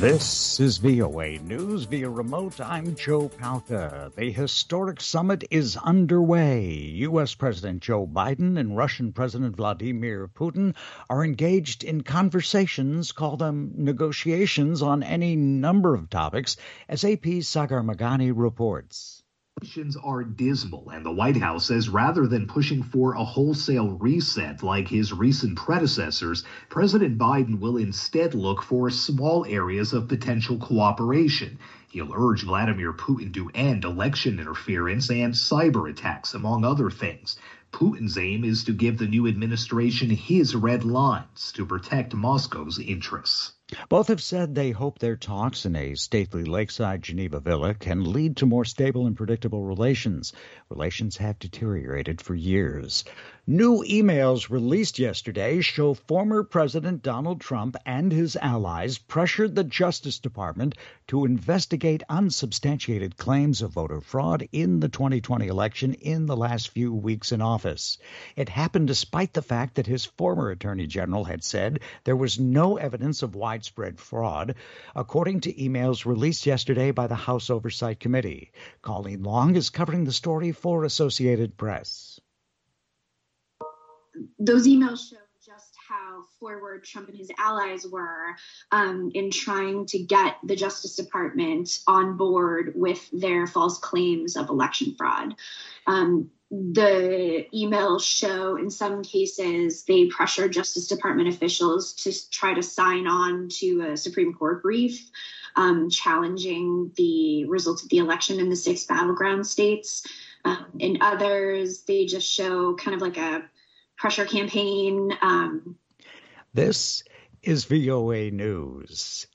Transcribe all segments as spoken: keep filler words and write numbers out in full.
This is V O A News via remote. I'm Joe Palca. The historic summit is underway. U S. President Joe Biden and Russian President Vladimir Putin are engaged in conversations, call them negotiations, on any number of topics, as A P's Sagar Meghani reports. Conditions are dismal, and the White House says rather than pushing for a wholesale reset like his recent predecessors, President Biden will instead look for small areas of potential cooperation. He'll urge Vladimir Putin to end election interference and cyber attacks, among other things. Putin's aim is to give the new administration his red lines to protect Moscow's interests. Both have said they hope their talks in a stately lakeside Geneva villa can lead to more stable and predictable relations. Relations have deteriorated for years. New emails released yesterday show former President Donald Trump and his allies pressured the Justice Department to investigate unsubstantiated claims of voter fraud in the twenty twenty election in the last few weeks in office. It happened despite the fact that his former Attorney General had said there was no evidence of widespread fraud, according to emails released yesterday by the House Oversight Committee. Colleen Long is covering the story for Associated Press. Those emails show just how forward Trump and his allies were um, in trying to get the Justice Department on board with their false claims of election fraud. Um, the emails show in some cases they pressured Justice Department officials to try to sign on to a Supreme Court brief um, challenging the results of the election in the six battleground states. Um, in others, they just show kind of like a pressure campaign. Um, this is V O A News.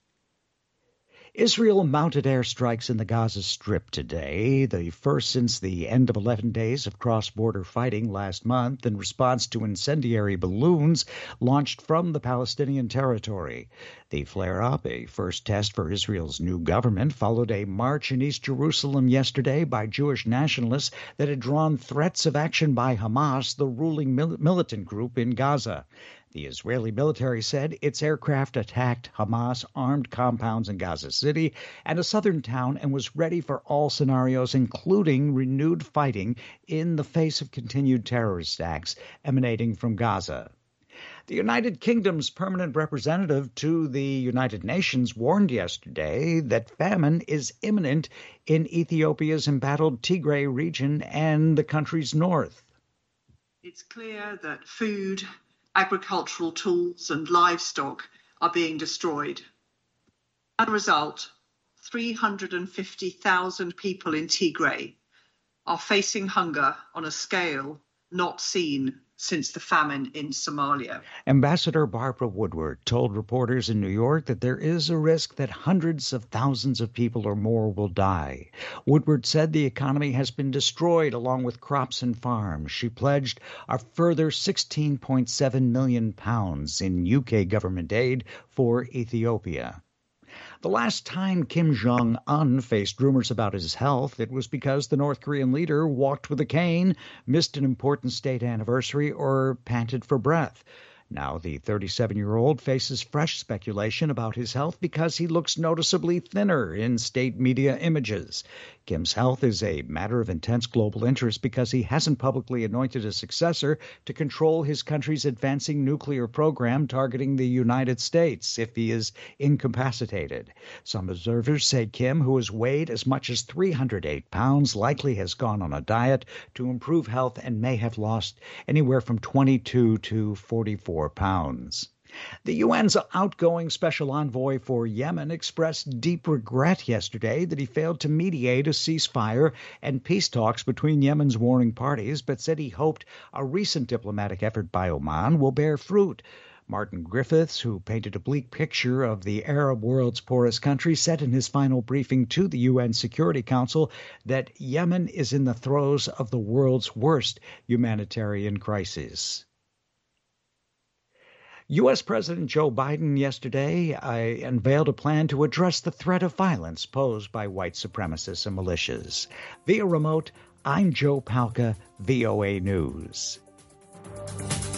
Israel mounted airstrikes in the Gaza Strip today, the first since the end of eleven days of cross-border fighting last month in response to incendiary balloons launched from the Palestinian territory. The flare-up, a first test for Israel's new government, followed a march in East Jerusalem yesterday by Jewish nationalists that had drawn threats of action by Hamas, the ruling mil- militant group in Gaza. The Israeli military said its aircraft attacked Hamas armed compounds in Gaza City and a southern town and was ready for all scenarios, including renewed fighting in the face of continued terrorist acts emanating from Gaza. The United Kingdom's permanent representative to the United Nations warned yesterday that famine is imminent in Ethiopia's embattled Tigray region and the country's north. It's clear that food, agricultural tools and livestock are being destroyed. As a result, three hundred fifty thousand people in Tigray are facing hunger on a scale not seen since the famine in Somalia. Ambassador Barbara Woodward told reporters in New York that there is a risk that hundreds of thousands of people or more will die. Woodward said the economy has been destroyed along with crops and farms. She pledged a further sixteen point seven million pounds in U K government aid for Ethiopia. The last time Kim Jong-un faced rumors about his health, it was because the North Korean leader walked with a cane, missed an important state anniversary, or panted for breath. Now the thirty-seven-year-old faces fresh speculation about his health because he looks noticeably thinner in state media images. Kim's health is a matter of intense global interest because he hasn't publicly anointed a successor to control his country's advancing nuclear program targeting the United States if he is incapacitated. Some observers say Kim, who has weighed as much as three hundred eight pounds, likely has gone on a diet to improve health and may have lost anywhere from twenty-two to forty-four pounds. The U N's outgoing special envoy for Yemen expressed deep regret yesterday that he failed to mediate a ceasefire and peace talks between Yemen's warring parties, but said he hoped a recent diplomatic effort by Oman will bear fruit. Martin Griffiths, who painted a bleak picture of the Arab world's poorest country, said in his final briefing to the U N Security Council that Yemen is in the throes of the world's worst humanitarian crisis. U S. President Joe Biden yesterday uh, unveiled a plan to address the threat of violence posed by white supremacists and militias. Via remote, I'm Joe Palca, V O A News.